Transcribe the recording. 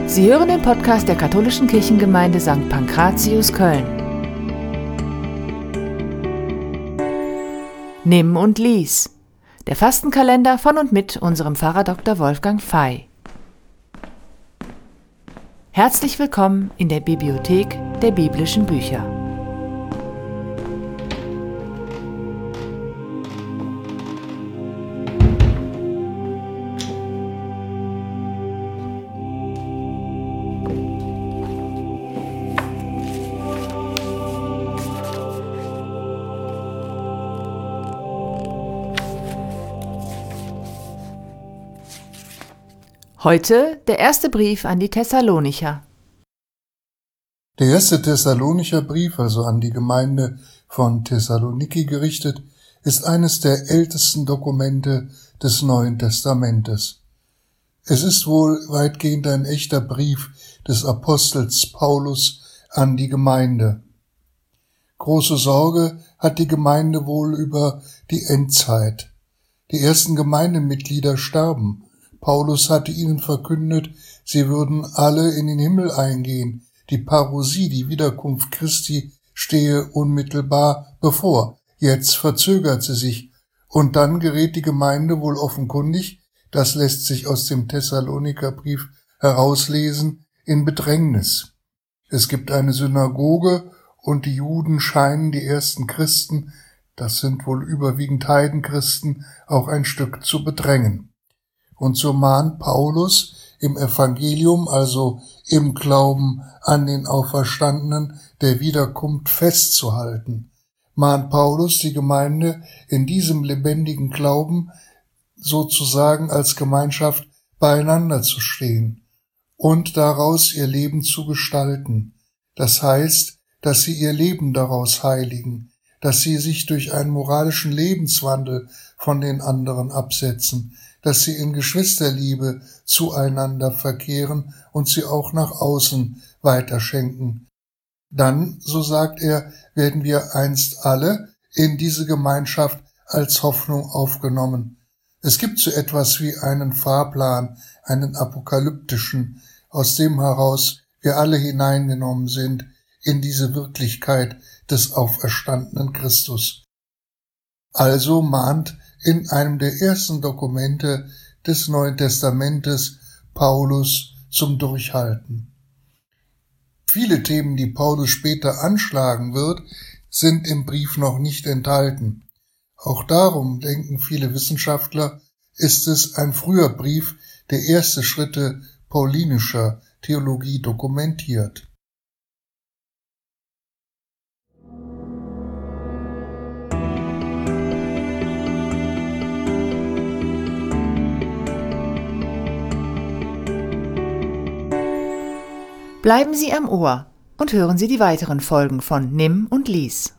Sie hören den Podcast der Katholischen Kirchengemeinde St. Pankratius Köln. Nimm und lies. Der Fastenkalender von und mit unserem Pfarrer Dr. Wolfgang Fey. Herzlich willkommen in der Bibliothek der biblischen Bücher. Heute der erste Brief an die Thessalonicher. Der erste Thessalonicher Brief, also an die Gemeinde von Thessaloniki gerichtet, ist eines der ältesten Dokumente des Neuen Testamentes. Es ist wohl weitgehend ein echter Brief des Apostels Paulus an die Gemeinde. Große Sorge hat die Gemeinde wohl über die Endzeit. Die ersten Gemeindemitglieder starben. Paulus hatte ihnen verkündet, sie würden alle in den Himmel eingehen. Die Parousie, die Wiederkunft Christi, stehe unmittelbar bevor. Jetzt verzögert sie sich. Und dann gerät die Gemeinde wohl offenkundig, das lässt sich aus dem Thessalonikerbrief herauslesen, in Bedrängnis. Es gibt eine Synagoge und die Juden scheinen die ersten Christen, das sind wohl überwiegend Heidenchristen, auch ein Stück zu bedrängen. Und so mahnt Paulus im Evangelium, also im Glauben an den Auferstandenen, der Wiederkunft festzuhalten. Mahnt Paulus die Gemeinde in diesem lebendigen Glauben sozusagen als Gemeinschaft beieinander zu stehen und daraus ihr Leben zu gestalten. Das heißt, dass sie ihr Leben daraus heiligen, dass sie sich durch einen moralischen Lebenswandel von den anderen absetzen, dass sie in Geschwisterliebe zueinander verkehren und sie auch nach außen weiterschenken. Dann, so sagt er, werden wir einst alle in diese Gemeinschaft als Hoffnung aufgenommen. Es gibt so etwas wie einen Fahrplan, einen apokalyptischen, aus dem heraus wir alle hineingenommen sind in diese Wirklichkeit des auferstandenen Christus. Also mahnt in einem der ersten Dokumente des Neuen Testamentes Paulus zum Durchhalten. Viele Themen, die Paulus später anschlagen wird, sind im Brief noch nicht enthalten. Auch darum, denken viele Wissenschaftler, ist es ein früher Brief, der erste Schritte paulinischer Theologie dokumentiert. Bleiben Sie am Ohr und hören Sie die weiteren Folgen von Nimm und lies.